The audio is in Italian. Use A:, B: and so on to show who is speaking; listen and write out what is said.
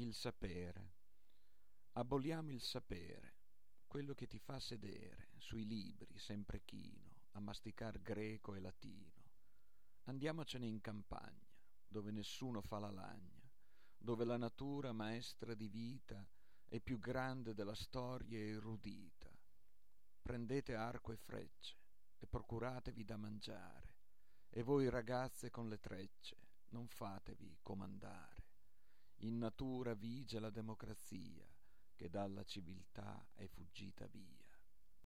A: Il sapere. Aboliamo il sapere, quello che ti fa sedere sui libri sempre chino a masticar greco e latino. Andiamocene in campagna, dove nessuno fa la lagna, dove la natura maestra di vita è più grande della storia erudita. Prendete arco e frecce e procuratevi da mangiare, e voi ragazze con le trecce non fatevi comandare. In natura vige la democrazia che dalla civiltà è fuggita via.